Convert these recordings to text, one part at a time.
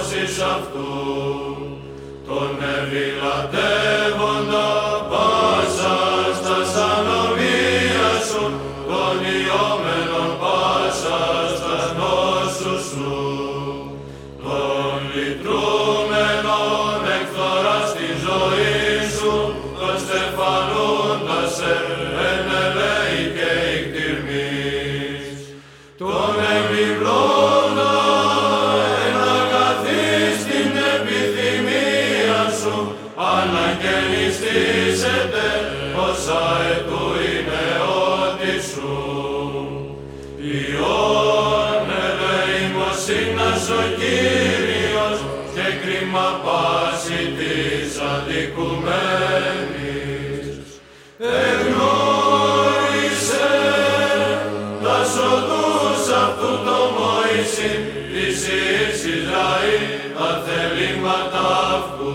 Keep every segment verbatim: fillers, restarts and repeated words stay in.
ενώσεις αυτού, τον ευηλατεύοντα πάσα στα ανομία σου, τον ιόμενον πάσα στα νόσους σου, τον λυτρούμενον εκθορά στη ζωή σου, τον στεφανούντα σε εν ελέη και εκτιρμής, τον επιπλώντα εν αγαθή στην επιθυμία σου, αναγεννηστήσετε όσα ετού είναι ότι σου. Υιόν ελεημοσύνας ο Κύριος και κρίμα πάση της αδικουμένης. Εγνώρισε τας οδούς αυτού το Μωυσή, της Υιής Ισραήλ, τα θελήματα αυτού.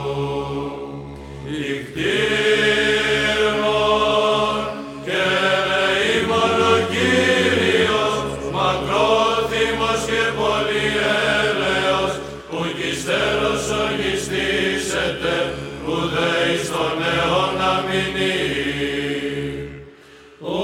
Ικτήρμον και ελεήμον ο Κύριος, μακρόθυμος και πολυέλεος, που κι ύστερος ογιστήσετε, ουδέ εις τον αιώνα μηνύ. Ου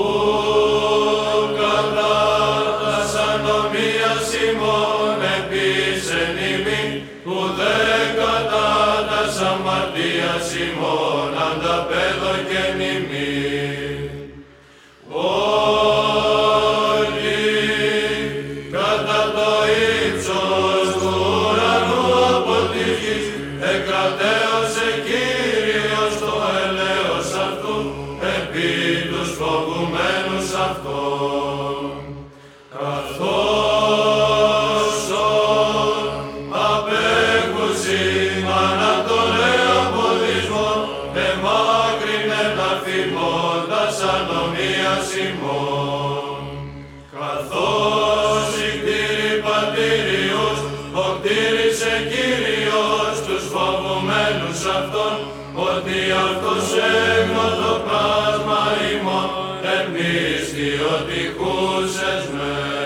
κατά τας ανομίας ημών επίσεν ημίν, ουδέ κατά τας αμαρτίας ημών ανταπέδωκεν ημίν. Όλοι κατά το ύψος του ουρανού από τη γης εκρατέωσε Κύριος το ελέος αυτού επί τους φοβουμένους αυτών. Καθώς απέκουσι ανατολέ αποδισμόν, εμάκρυνε τα θυμώντας ανομίας ημών. Καθώς οι κτήροι πατήριους, οκτήρισε Κύριος τους φοβουμένους αυτών, ότι αυτός έγνωτο πράσμα ημών, εν πίστη ότι χούσες με.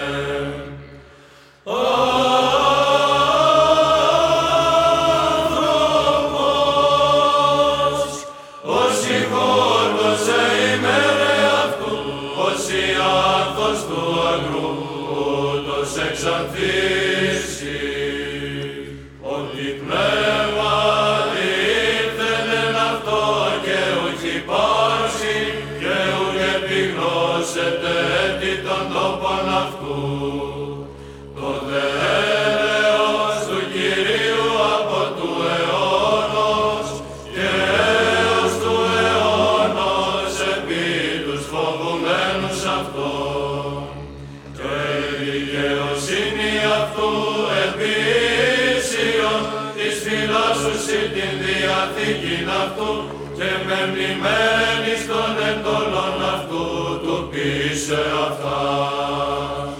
Άνθρωπος, όσοι χόρτωσε ημέρε αυτού, όσοι άνθος του αγρού, ούτως εξανθήσει, ότι πνεύμα ήλθεν εν αυτό και ουκ υπάρξει, και ουκ επιγνώσετε έτη των τόπων αυτού. Το δε έλεος του Κυρίου από του αιώνος και έως του αιώνος επί τους φοβουμένους αυτών. Και η δικαιοσύνη αυτού επί ίσιον της φυλάσσουσι την διαθήκην αυτού και μεμνημένης των εντολών αυτού του πείσε αυτάς.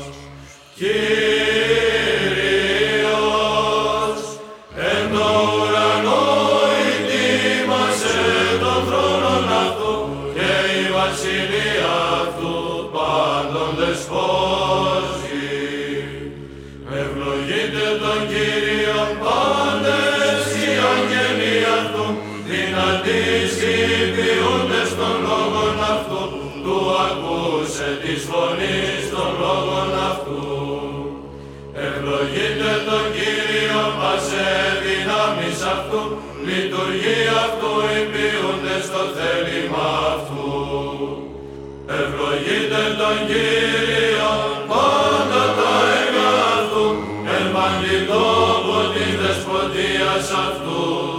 Κύριος εν το ουρανό ητήμασε των θρόνων αυτού και η βασιλεία αυτού πάντων δεσπόζει. Ευλογείτε τον Κύριον πάντες οι αγγέλοι αυτού, δυνατείς οι ποιούντες των λόγων αυτού, του ακούσε της φωνής των λόγων αυτού. Ευλογείτε τον Κύριο πασέ δυνάμεις αυτού, λειτουργεί αυτού οι ποιούντες το θέλημα αυτού. Ευλογείτε τον Κύριο πάντα τα έργα αυτού, εν παντιτόπου της δεσποτείας αυτού.